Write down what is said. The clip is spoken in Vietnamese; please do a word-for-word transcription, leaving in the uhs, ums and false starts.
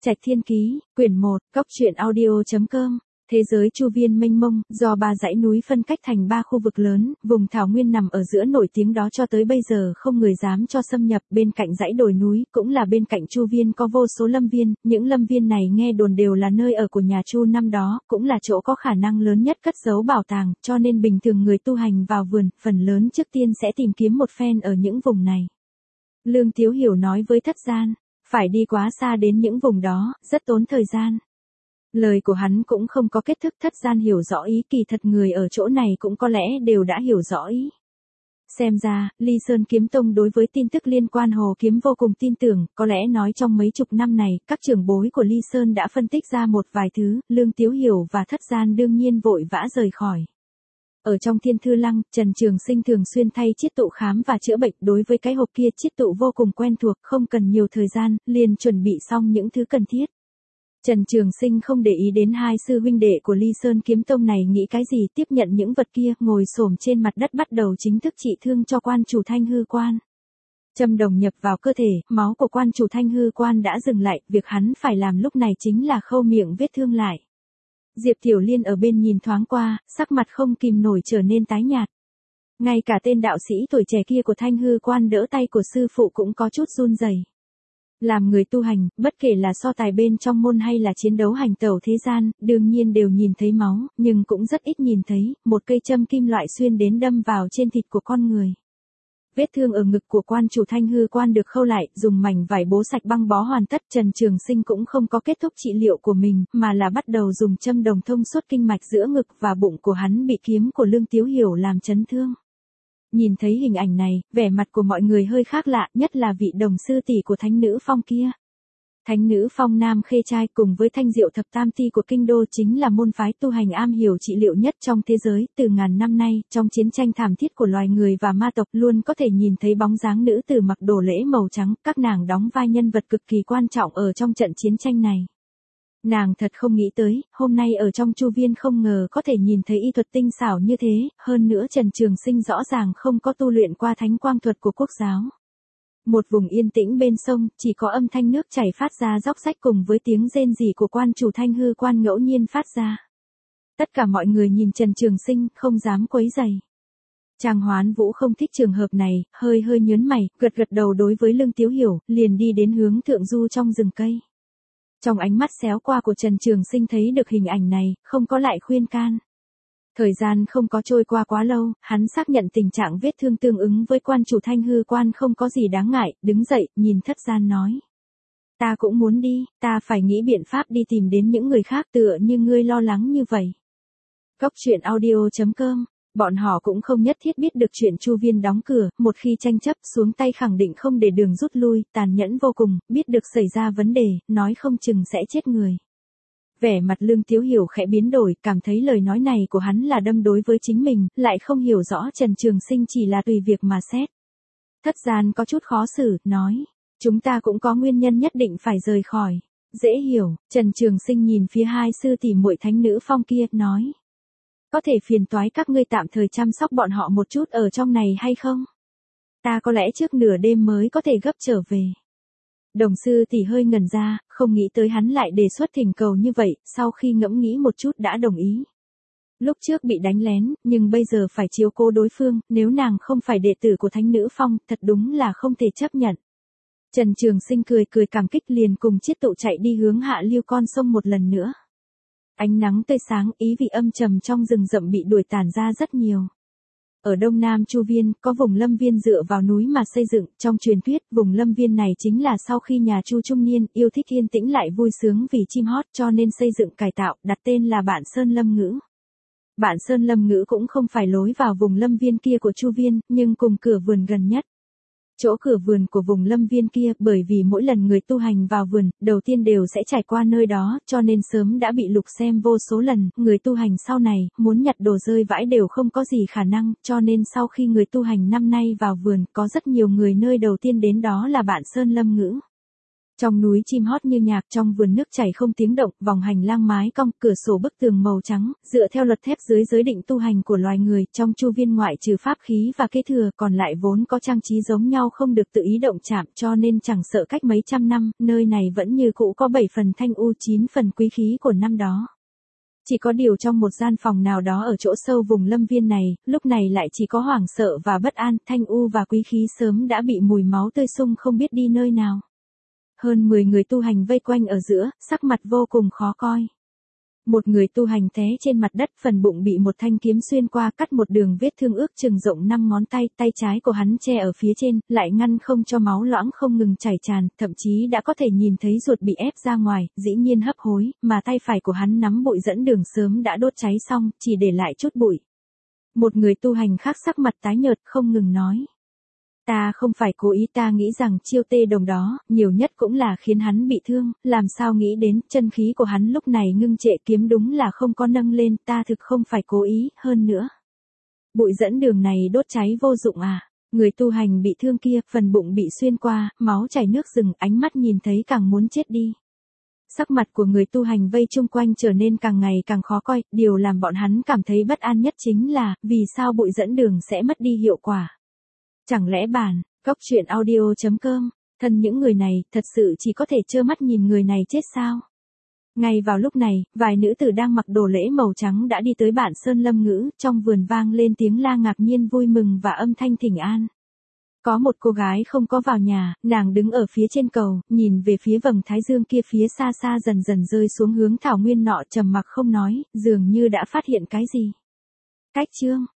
Trạch Thiên Ký, quyển một, góc truyện audio chấm com. Thế giới chu viên mênh mông, do ba dãy núi phân cách thành ba khu vực lớn, vùng thảo nguyên nằm ở giữa nổi tiếng đó cho tới bây giờ không người dám cho xâm nhập. Bên cạnh dãy đồi núi, cũng là bên cạnh chu viên có vô số lâm viên, những lâm viên này nghe đồn đều là nơi ở của nhà Chu năm đó, cũng là chỗ có khả năng lớn nhất cất giấu bảo tàng, cho nên bình thường người tu hành vào vườn, phần lớn trước tiên sẽ tìm kiếm một phen ở những vùng này. Lương Tiếu Hiểu nói với Thất Gian, phải đi quá xa đến những vùng đó, rất tốn thời gian. Lời của hắn cũng không có kết thúc. Thất Gian hiểu rõ ý, kỳ thật người ở chỗ này cũng có lẽ đều đã hiểu rõ ý. Xem ra, Ly Sơn Kiếm Tông đối với tin tức liên quan Hồ Kiếm vô cùng tin tưởng, có lẽ nói trong mấy chục năm này, các trưởng bối của Ly Sơn đã phân tích ra một vài thứ, Lương Tiếu Hiểu và Thất Gian đương nhiên vội vã rời khỏi. Ở trong Thiên Thư Lăng, Trần Trường Sinh thường xuyên thay chiết tụ khám và chữa bệnh, đối với cái hộp kia chiết tụ vô cùng quen thuộc, không cần nhiều thời gian, liền chuẩn bị xong những thứ cần thiết. Trần Trường Sinh không để ý đến hai sư huynh đệ của Ly Sơn Kiếm Tông này nghĩ cái gì, tiếp nhận những vật kia, ngồi xổm trên mặt đất bắt đầu chính thức trị thương cho quan chủ Thanh Hư Quan. Châm đồng nhập vào cơ thể, máu của quan chủ Thanh Hư Quan đã dừng lại, việc hắn phải làm lúc này chính là khâu miệng vết thương lại. Diệp Tiểu Liên ở bên nhìn thoáng qua, sắc mặt không kìm nổi trở nên tái nhạt. Ngay cả tên đạo sĩ tuổi trẻ kia của Thanh Hư Quan đỡ tay của sư phụ cũng có chút run rẩy. Làm người tu hành, bất kể là so tài bên trong môn hay là chiến đấu hành tẩu thế gian, đương nhiên đều nhìn thấy máu, nhưng cũng rất ít nhìn thấy một cây châm kim loại xuyên đến đâm vào trên thịt của con người. Vết thương ở ngực của quan chủ Thanh Hư Quan được khâu lại, dùng mảnh vải bố sạch băng bó hoàn tất. Trần Trường Sinh cũng không có kết thúc trị liệu của mình, mà là bắt đầu dùng châm đồng thông suốt kinh mạch giữa ngực và bụng của hắn bị kiếm của Lương Tiếu Hiểu làm chấn thương. Nhìn thấy hình ảnh này, vẻ mặt của mọi người hơi khác lạ, nhất là vị đồng sư tỷ của Thánh Nữ Phong kia. Thánh Nữ Phong Nam Khê Trai cùng với Thanh Diệu Thập Tam Ti của kinh đô chính là môn phái tu hành am hiểu trị liệu nhất trong thế giới. Từ ngàn năm nay, trong chiến tranh thảm thiết của loài người và ma tộc luôn có thể nhìn thấy bóng dáng nữ tử mặc đồ lễ màu trắng, các nàng đóng vai nhân vật cực kỳ quan trọng ở trong trận chiến tranh này. Nàng thật không nghĩ tới, hôm nay ở trong chu viên không ngờ có thể nhìn thấy y thuật tinh xảo như thế, hơn nữa Trần Trường Sinh rõ ràng không có tu luyện qua thánh quang thuật của quốc giáo. Một vùng yên tĩnh bên sông, chỉ có âm thanh nước chảy phát ra róc rách cùng với tiếng rên rỉ của quan chủ Thanh Hư Quan ngẫu nhiên phát ra. Tất cả mọi người nhìn Trần Trường Sinh, không dám quấy rầy. Trang Hoán Vũ không thích trường hợp này, hơi hơi nhớn mày, gật gật đầu đối với Lương Tiếu Hiểu, liền đi đến hướng thượng du trong rừng cây. Trong ánh mắt xéo qua của Trần Trường Sinh thấy được hình ảnh này, không có lại khuyên can. Thời gian không có trôi qua quá lâu, hắn xác nhận tình trạng vết thương tương ứng với quan chủ Thanh Hư Quan không có gì đáng ngại, đứng dậy, nhìn Thất Gian nói. Ta cũng muốn đi, ta phải nghĩ biện pháp đi tìm đến những người khác tựa như ngươi lo lắng như vậy. Góc truyện audio chấm com. Bọn họ cũng không nhất thiết biết được chuyện chu viên đóng cửa, một khi tranh chấp xuống tay khẳng định không để đường rút lui, tàn nhẫn vô cùng, biết được xảy ra vấn đề, nói không chừng sẽ chết người. Vẻ mặt Lương Tiếu Hiểu khẽ biến đổi, cảm thấy lời nói này của hắn là đâm đối với chính mình, lại không hiểu rõ Trần Trường Sinh chỉ là tùy việc mà xét. Thất Gian có chút khó xử, nói, chúng ta cũng có nguyên nhân nhất định phải rời khỏi. Dễ hiểu, Trần Trường Sinh nhìn phía hai sư tỷ muội Thánh Nữ Phong kia, nói. Có thể phiền toái các ngươi tạm thời chăm sóc bọn họ một chút ở trong này hay không? Ta có lẽ trước nửa đêm mới có thể gấp trở về. Đồng sư tỷ hơi ngẩn ra, không nghĩ tới hắn lại đề xuất thỉnh cầu như vậy, sau khi ngẫm nghĩ một chút đã đồng ý. Lúc trước bị đánh lén, nhưng bây giờ phải chiếu cố đối phương, nếu nàng không phải đệ tử của Thánh Nữ Phong, thật đúng là không thể chấp nhận. Trần Trường Sinh cười cười cảm kích liền cùng chiết tụ chạy đi hướng hạ lưu con sông một lần nữa. Ánh nắng tươi sáng, ý vị âm trầm trong rừng rậm bị đuổi tản ra rất nhiều. Ở đông nam chu viên, có vùng lâm viên dựa vào núi mà xây dựng, trong truyền thuyết, vùng lâm viên này chính là sau khi nhà Chu trung niên, yêu thích yên tĩnh lại vui sướng vì chim hót cho nên xây dựng cải tạo, đặt tên là Bản Sơn Lâm Ngữ. Bản Sơn Lâm Ngữ cũng không phải lối vào vùng lâm viên kia của chu viên, nhưng cùng cửa vườn gần nhất. Chỗ cửa vườn của vùng lâm viên kia, bởi vì mỗi lần người tu hành vào vườn, đầu tiên đều sẽ trải qua nơi đó, cho nên sớm đã bị lục xem vô số lần, người tu hành sau này, muốn nhặt đồ rơi vãi đều không có gì khả năng, cho nên sau khi người tu hành năm nay vào vườn, có rất nhiều người nơi đầu tiên đến đó là Bản Sơn Lâm Ngữ. Trong núi chim hót như nhạc, trong vườn nước chảy không tiếng động, vòng hành lang mái cong, cửa sổ bức tường màu trắng, dựa theo luật thép dưới giới định tu hành của loài người, trong chu viên ngoại trừ pháp khí và kế thừa, còn lại vốn có trang trí giống nhau không được tự ý động chạm, cho nên chẳng sợ cách mấy trăm năm, nơi này vẫn như cũ có bảy phần thanh u chín phần quý khí của năm đó. Chỉ có điều trong một gian phòng nào đó ở chỗ sâu vùng lâm viên này, lúc này lại chỉ có hoảng sợ và bất an, thanh u và quý khí sớm đã bị mùi máu tươi sung không biết đi nơi nào. Hơn mười người tu hành vây quanh ở giữa, sắc mặt vô cùng khó coi. Một người tu hành té trên mặt đất, phần bụng bị một thanh kiếm xuyên qua, cắt một đường vết thương ước chừng rộng năm ngón tay, tay trái của hắn che ở phía trên, lại ngăn không cho máu loãng không ngừng chảy tràn, thậm chí đã có thể nhìn thấy ruột bị ép ra ngoài, dĩ nhiên hấp hối, mà tay phải của hắn nắm bụi dẫn đường sớm đã đốt cháy xong, chỉ để lại chút bụi. Một người tu hành khác sắc mặt tái nhợt không ngừng nói. Ta không phải cố ý, ta nghĩ rằng chiêu tê đồng đó, nhiều nhất cũng là khiến hắn bị thương, làm sao nghĩ đến, chân khí của hắn lúc này ngưng trệ, kiếm đúng là không có nâng lên, ta thực không phải cố ý, hơn nữa. Bụi dẫn đường này đốt cháy vô dụng à, người tu hành bị thương kia, phần bụng bị xuyên qua, máu chảy nước rừng, ánh mắt nhìn thấy càng muốn chết đi. Sắc mặt của người tu hành vây chung quanh trở nên càng ngày càng khó coi, điều làm bọn hắn cảm thấy bất an nhất chính là, vì sao bụi dẫn đường sẽ mất đi hiệu quả. Chẳng lẽ bản, góc truyện audio chấm com, thân những người này, thật sự chỉ có thể trơ mắt nhìn người này chết sao? Ngay vào lúc này, vài nữ tử đang mặc đồ lễ màu trắng đã đi tới bản sơn lâm ngữ, trong vườn vang lên tiếng la ngạc nhiên vui mừng và âm thanh thỉnh an. Có một cô gái không có vào nhà, nàng đứng ở phía trên cầu, nhìn về phía vầng thái dương kia phía xa xa dần dần rơi xuống hướng thảo nguyên nọ, trầm mặc không nói, dường như đã phát hiện cái gì. Cách chương